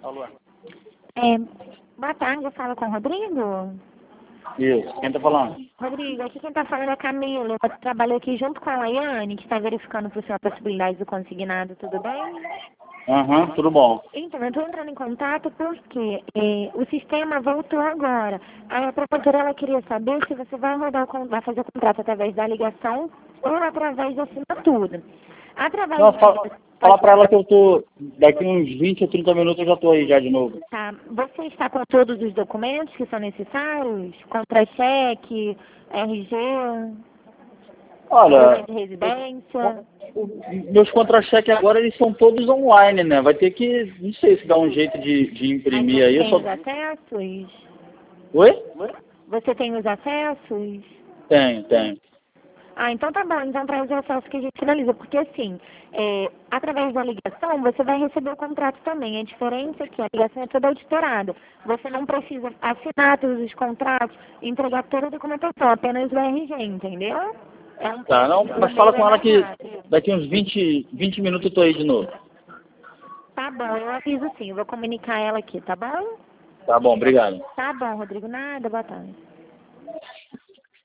Alô? É, boa tarde, eu falo com o Rodrigo. Isso, quem tá falando? Rodrigo, aqui quem tá falando é a Camila. Eu trabalho aqui junto com a Laiane, que está verificando por senhor a possibilidade do consignado, tudo bem? Aham, tudo bom. Então, eu estou entrando em contato porque o sistema voltou agora. A promotora ela queria saber se você vai vai fazer o contrato através da ligação ou através da assinatura. Através Não, da... fala pra ela que eu tô, daqui uns 20 ou 30 minutos eu já tô aí já de novo. Tá. Você está com todos os documentos que são necessários? Contra-cheque, RG, Olha, de residência? meus contra-cheques agora eles são todos online, né? Vai ter que, não sei se dá um jeito de Mas imprimir você aí. tem os acessos? Oi? Você tem os acessos? Tenho. Ah, então tá bom. Então traz o acesso que a gente finaliza. Porque assim, através da ligação, você vai receber o contrato também. A diferença é que a ligação é toda auditorada. Você não precisa assinar todos os contratos, entregar toda a documentação, apenas o RG, entendeu? Tá, não, mas fala com ela que daqui uns 20 minutos eu tô aí de novo. Tá bom, eu aviso sim. Eu vou comunicar ela aqui, tá bom? Tá bom, obrigado. Tá bom, Rodrigo. Nada, boa tarde.